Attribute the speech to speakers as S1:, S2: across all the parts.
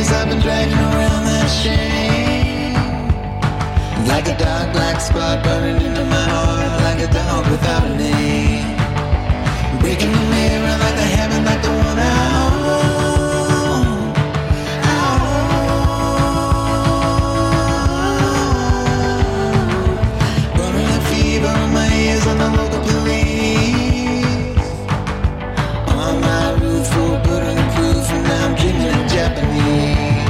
S1: years I've been dragging around that shame, like a dark black spot burning into my heart, like a dog without a name, breaking the mirror like the heaven, like the one I own. Burning a fever in my ears on the local police, on my roof for good and proof, and now I'm dreaming in Japanese.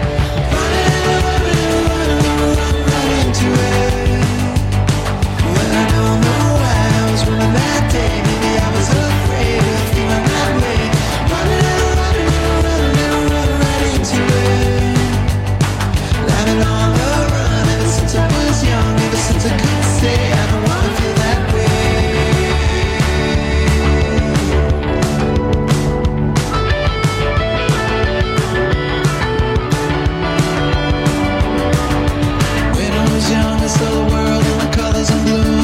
S1: Running right into it. Well, I don't know why I was running that day. Maybe I was afraid of feeling that way. Running right into it. Living on the run ever since I was young, ever since I could say I don't wanna feel that way. When I was young, I saw the world in the colors of blue.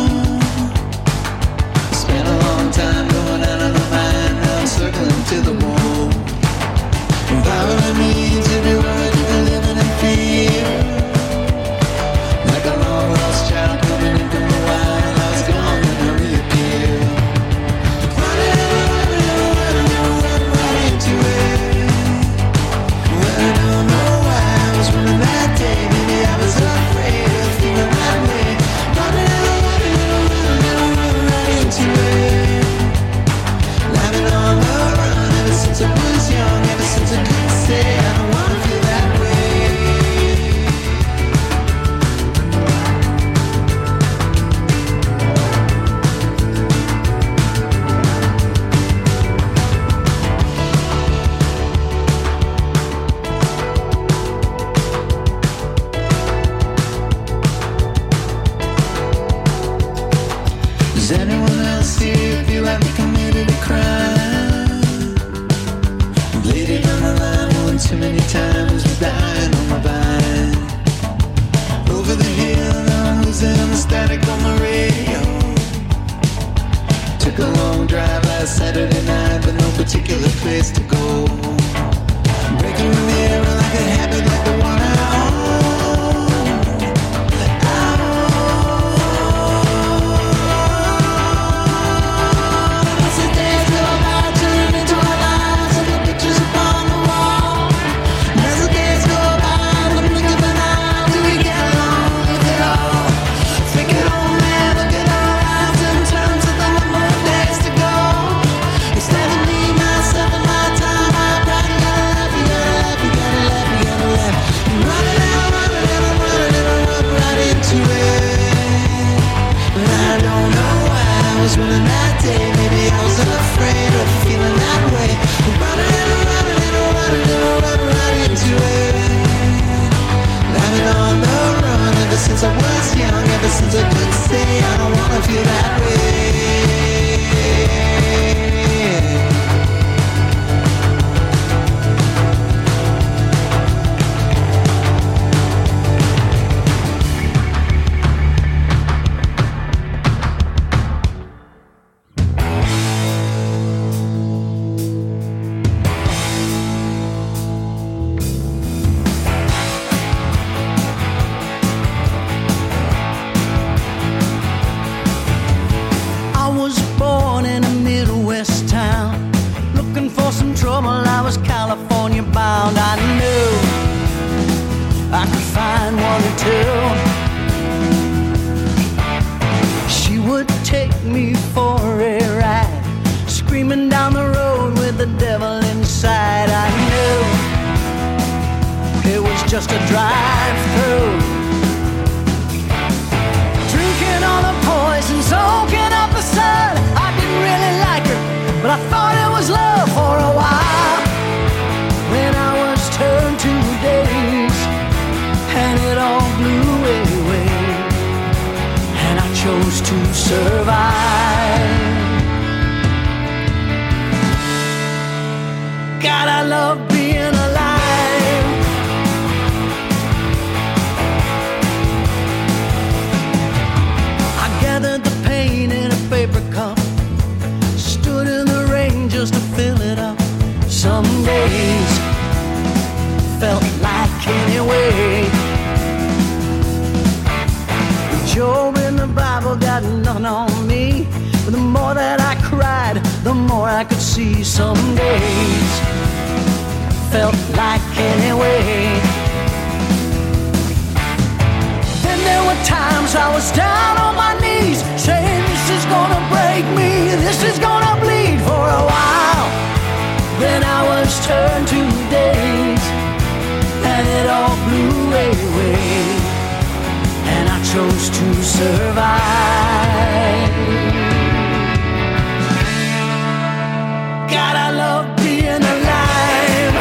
S1: Spent a long time going out of my mind, now I'm circling to the moon. Empowering me to be worthy of living in fear, like a long lost child coming in from the wild. I was gone and I reappear. Running right into it. Well, I don't know why I was running that day. Maybe I was afraid of feeling that way. Running right into it. Living on the run ever since I was young, ever since I could say I don't wanna feel that way. Does anyone else here feel like they committed a crime? Laid it on the line one too many times, was dying on my vine. Over the hill, now I'm losing the static on the radio. Took a long drive last Saturday night, but no particular place to go. Breaking the mirror like a habit, like the one I own. As the days go by, turn into our lives and the pictures upon the wall. And as the days go by, the blink of an eye, do we get along with it all? Think it all, man, look at our lives in terms of the number of days to go. Instead of me, myself, and my time, I probably gotta laugh, you gotta laugh, you gotta laugh, you gotta laugh. Running right into it. But I don't know why I was running that day. Maybe I was afraid of feeling that way. Running right into it. Living on the run ever since I was young, ever since I could say I don't wanna feel that way.
S2: I was born in a Midwest town, looking for some trouble. I was California bound. I knew I could find one or two. She would take me for a ride, screaming down the road with the devil inside. I knew it was just a drive-through, drinking all the poison, soaking up the sun. I didn't really like her, but I thought it was love for a while. Then I was turned to days, and it all blew away, and I chose to survive. God, I love being alive. I gathered the pain in a paper cup, stood in the rain just to fill it up. Some days felt like anyway. Job in the Bible got nothing on me, but the more that I cried, the more I could see. Some days felt like anyway. Then there were times I was down on my knees, saying this is gonna break me, this is gonna bleed for a while. Then I was turned to days, and it all blew away, and I chose to survive. God, I love being alive.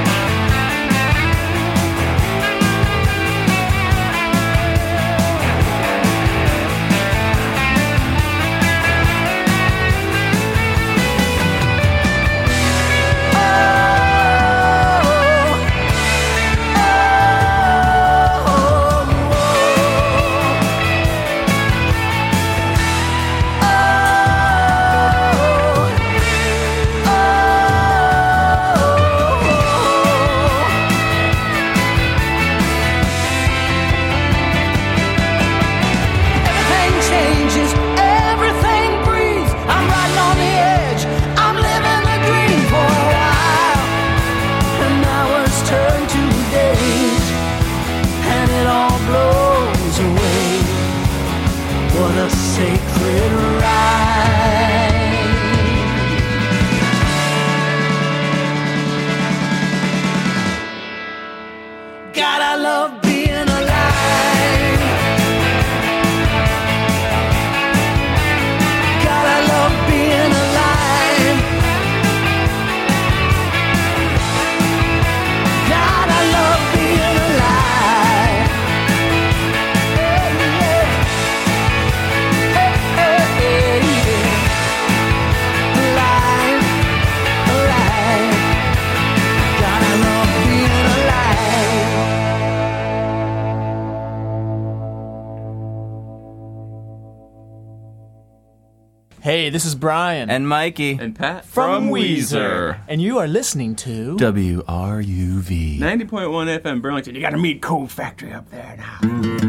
S2: Sacred ride. God, I love being alive. God, I love being alive. God, I love being alive.
S3: Hey, this is Brian.
S4: And Mikey.
S5: And Pat.
S3: From Weezer. And you are listening to
S4: WRUV.
S5: 90.1 FM Burlington. You got to meet Cold Factory up there now.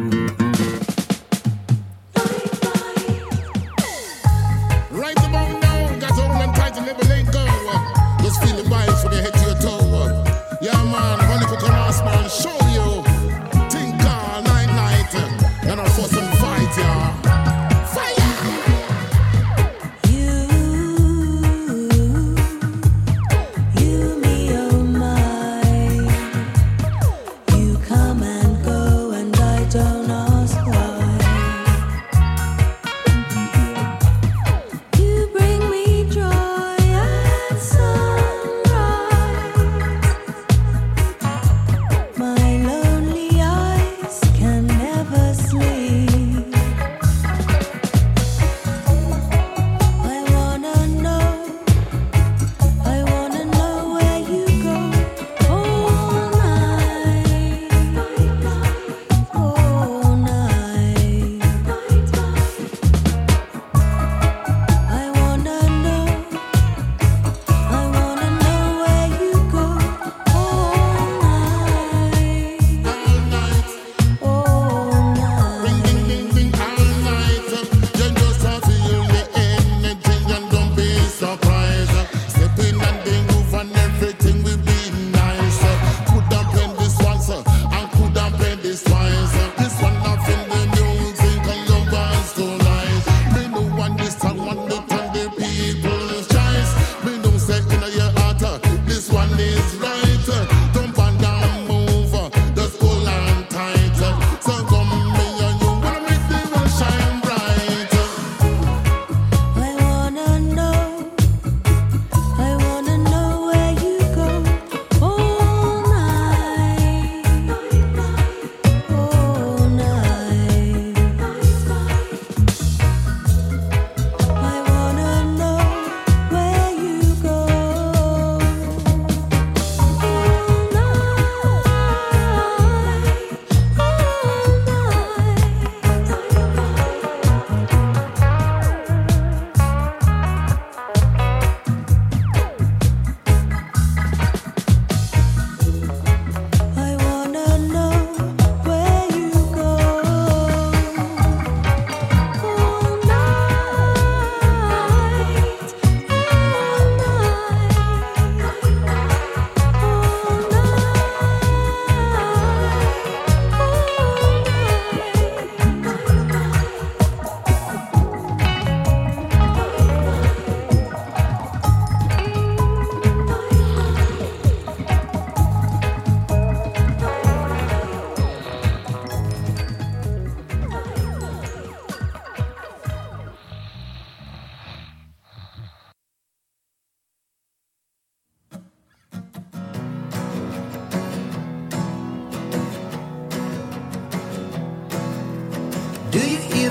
S6: Right about now, got all them tight and never let go. Just feel the vibes from your head to your toe. Yeah, man, honey cook and ass, man, show you. Think all night. And I'll force some fight, yeah.
S7: Don't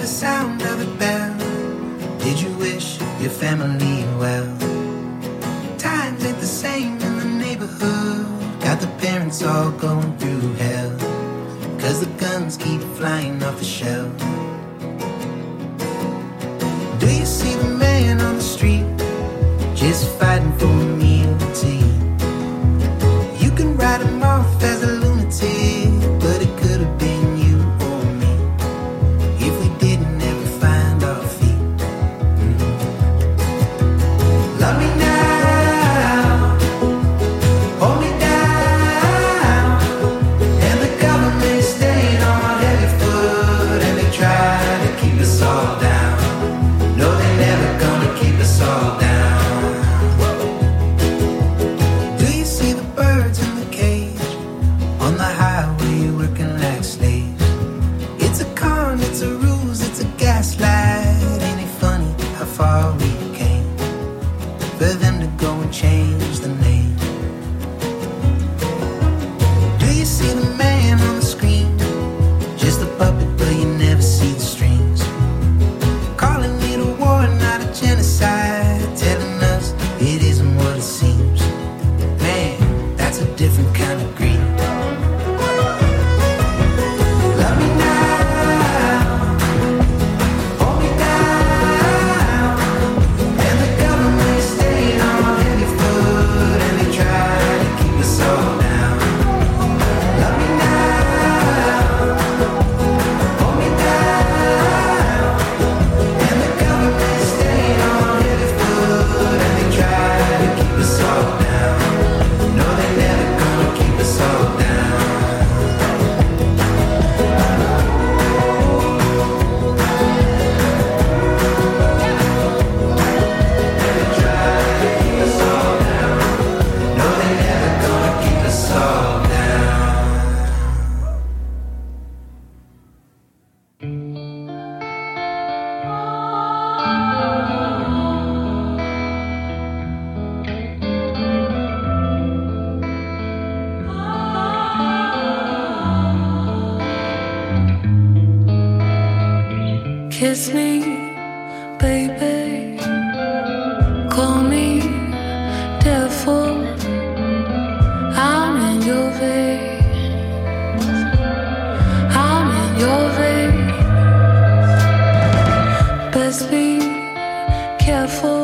S7: sound of the bell. Did you wish your family well? Times ain't the same in the neighborhood. Got the parents all going through hell, 'cause the guns keep flying off the shelf. Do you see the man on the street, just fighting for a meal to eat? You can write him off as a lunatic, but it could have been you or me if we didn't ever find our feet. Love me now, hold me down, and the government staying on our heavy foot, and they try to keep us all down. No, they're never gonna keep us all down. Do you see the birds in the cage on the highway working like slaves? It's a con, it's a ruse, it's a gaslight. Ain't it funny how far we came for them to go and change the name? Do you see the man on the screen, just a puppet but you never see the strings? Calling it a war, not a genocide, telling us it isn't what it seems. Man, that's a different kind of greed. Love me now, hold me down, and the government staying on our heavy foot, and they try to keep us all down. Love me now, hold me down, and the government staying on our heavy foot, and they try to keep us all down. No, they never gonna keep us all down. They try to keep us all down. No, they never gonna keep us all down.
S8: Kiss me, baby. Call me devil. I'm in your veins. I'm in your veins. Best be careful.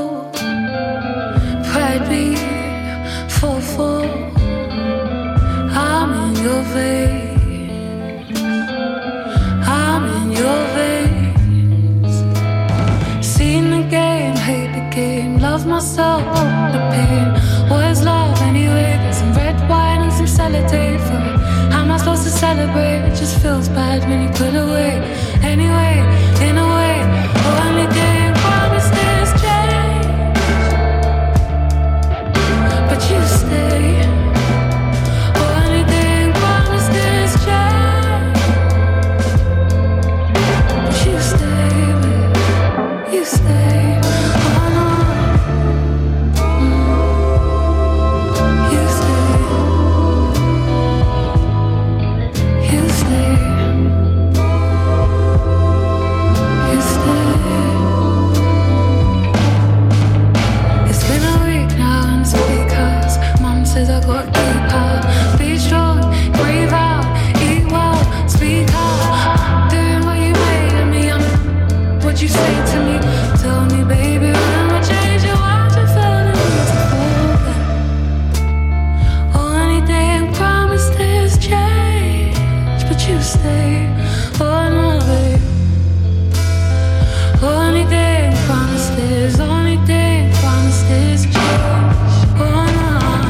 S8: Pride be full. I'm in your veins. I'm in your veins. Seen the game, hate the game, love myself, the pain. What is love anyway? There's some red wine and some sellotape for it. How am I supposed to celebrate? It just feels bad when you put away. Anyway, in a way, only day promise this change, but you stay. Only day promise this change, but you stay. You stay. Oh no. You stay. You stay. You stay. It's been a week now and it's because Mom says I gotta keep out. Be strong, breathe out, eat well, speak out. Doing what you made of me, I'm what you say to me. Tell me, baby, when I change it, why'd you feel the need to fall back? Only day I promise this change, but you stay. Oh no, babe. Only day I promise this, only day I promise this change. Oh no.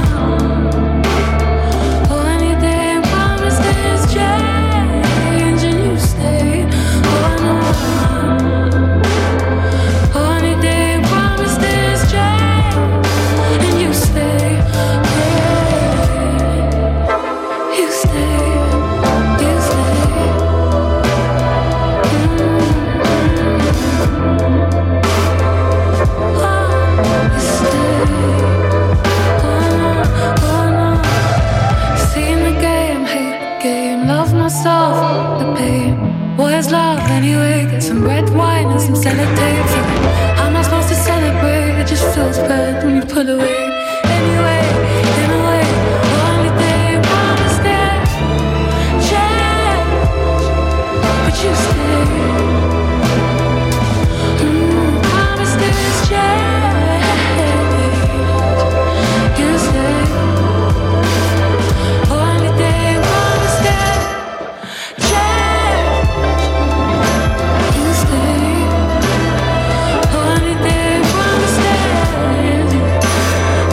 S8: Only day I promise this change, and you stay. Oh no. Only day I promise this change, and you stay. You stay. You stay. Seen the game, hate the game, love myself, the pain. What is love anyway? Get some some red wine and some sellotape. How am I supposed to celebrate? It just feels bad when you pull away. Anyway, in a way, only thing I'm scared. Change, but you stay. Promise this change. You stay. Only thing I'm scared. Change. You stay. Only thing I'm scared.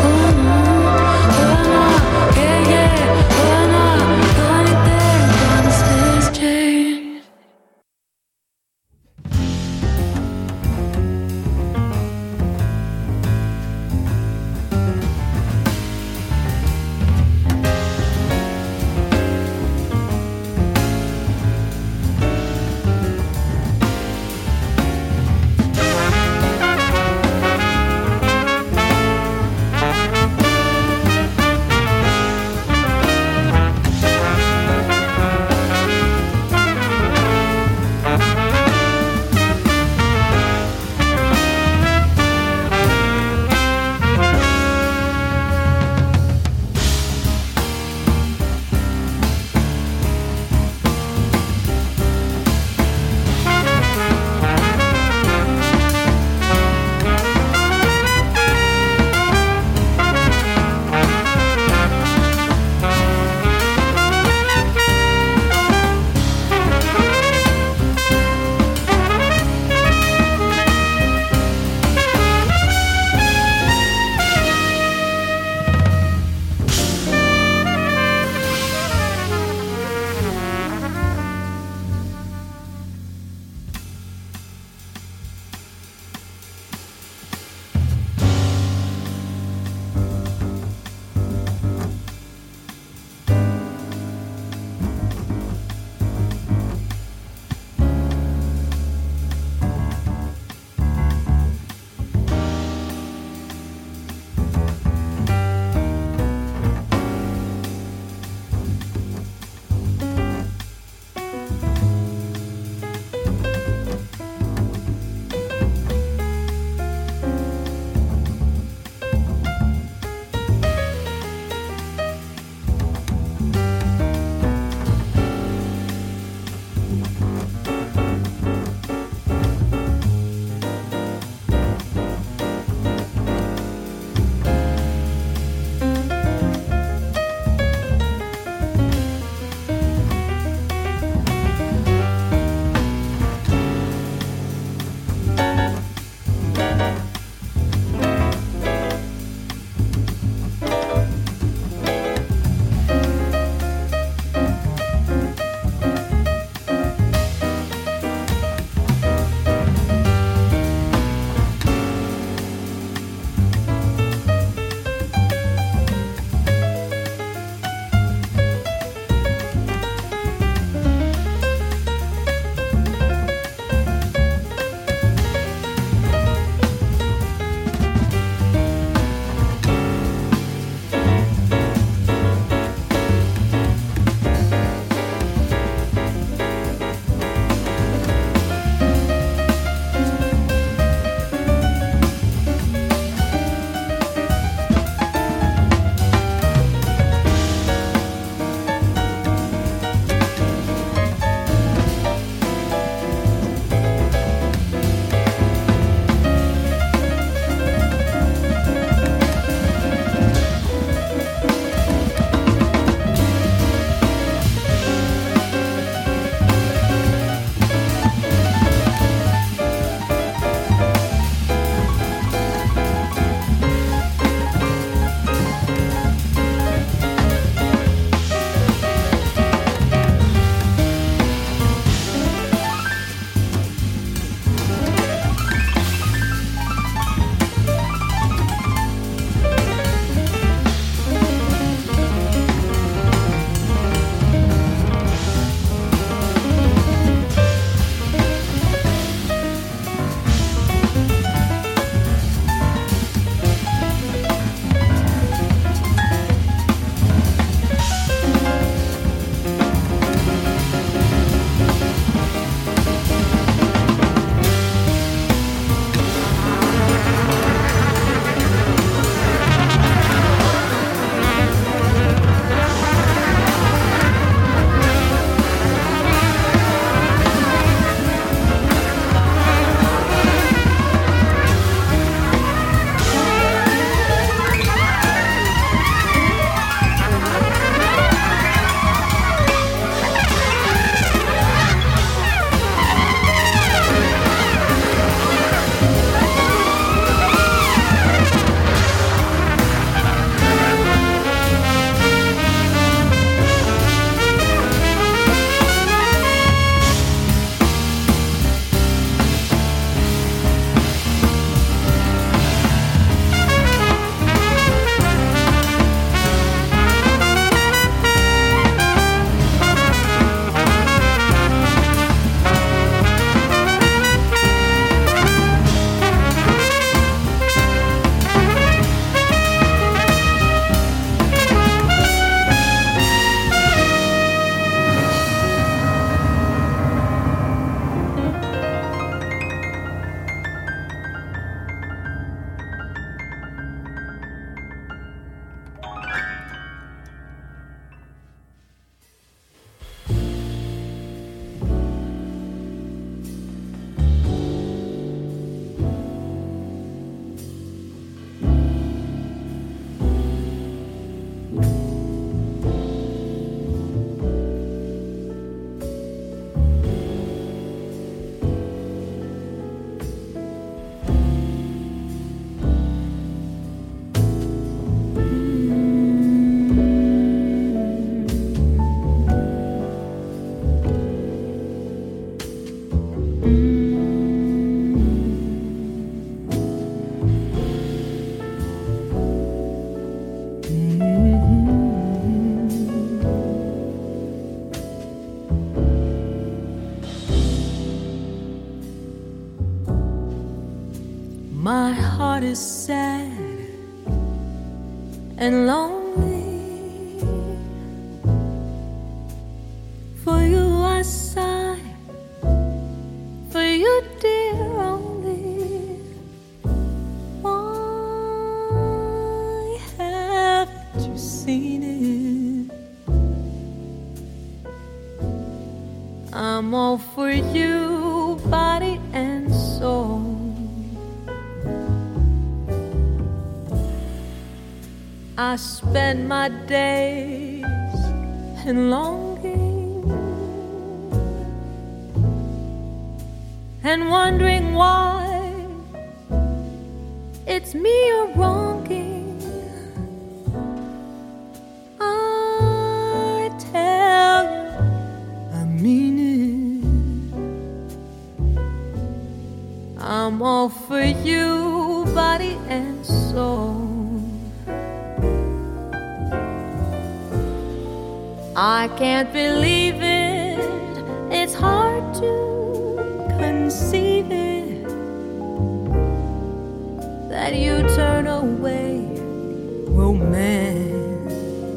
S8: heart is sad and lonely. For you I sigh, for you dear only. Why haven't you seen it? I'm all for you, body and soul. I spend my days in longing and wondering why it's me you're wronging. I tell you, I mean it. I'm all for you, body and soul. I can't believe it, it's hard to conceive it, that you turn away romance.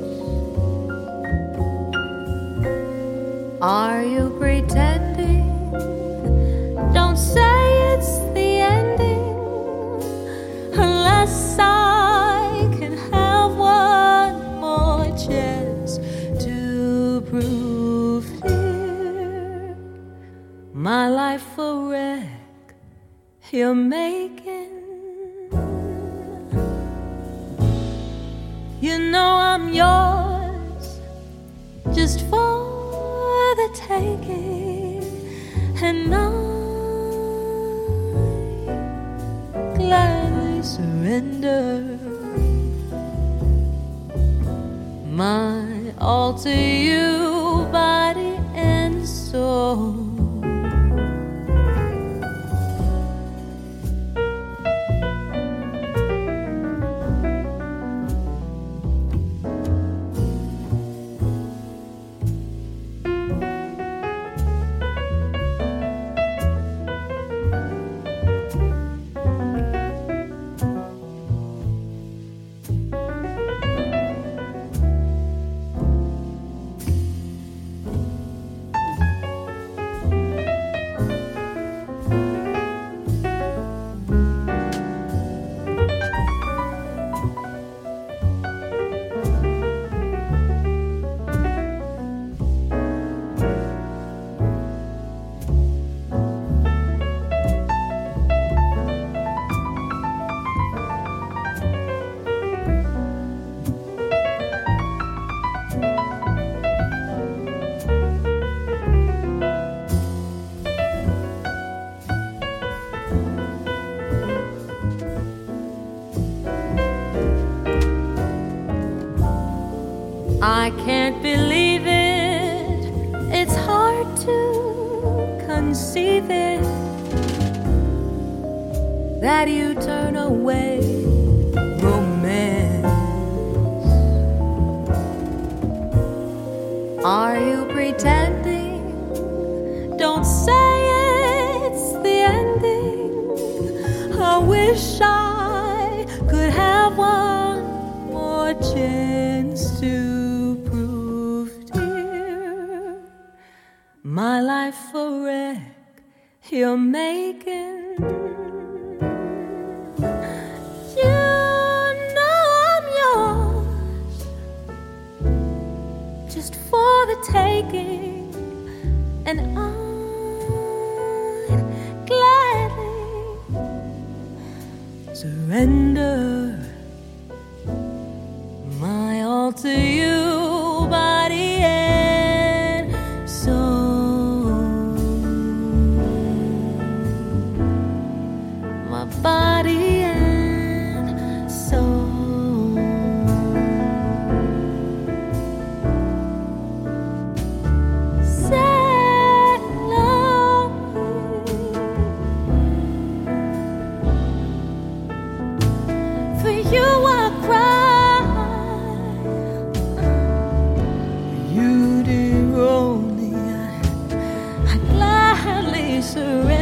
S8: Are you pretending? Don't say it's the ending, unless I can have one more chance to prove here my life a wreck you're making. You know I'm yours just for the taking, and I gladly surrender my all to you, body and soul. I can't believe it, it's hard to conceive it, that you turn away romance. Are you pretending? Don't say it's the ending. I wish I could have one more chance to my life a wreck you're making. You know I'm yours just for the taking, and I'd gladly surrender my all to you, body and soul. Body and soul. Sad lonely. For you I cry. You dear only, I gladly surrender